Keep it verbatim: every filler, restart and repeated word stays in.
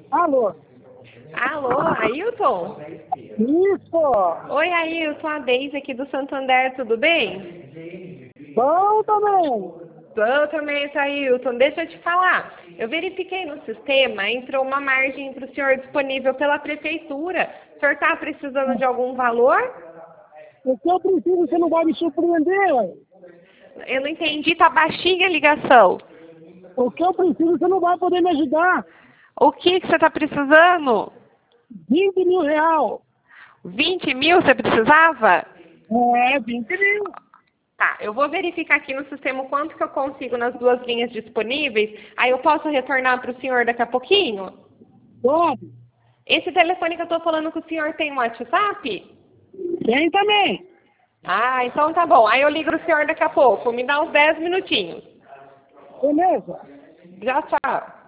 Alô? Alô, Ailton? Isso! Oi, Ailton, a Deise aqui do Santander, tudo bem? Bom também! Bom também, Ailton. Deixa eu te falar. Eu verifiquei no sistema, entrou uma margem para o senhor disponível pela prefeitura. O senhor está precisando de algum valor? O que eu preciso, você não vai me surpreender, ué. Eu não entendi, tá baixinha a ligação. O que eu preciso, você não vai poder me ajudar. O que, que você está precisando? vinte mil real. vinte mil você precisava? É, vinte mil. Tá, eu vou verificar aqui no sistema o quanto que eu consigo nas duas linhas disponíveis. Aí eu posso retornar para o senhor daqui a pouquinho? Pode. Esse telefone que eu estou falando com o senhor tem um WhatsApp? Tem também. Ah, então tá bom. Aí eu ligo o senhor daqui a pouco. Me dá uns dez minutinhos. Beleza? Já tchau.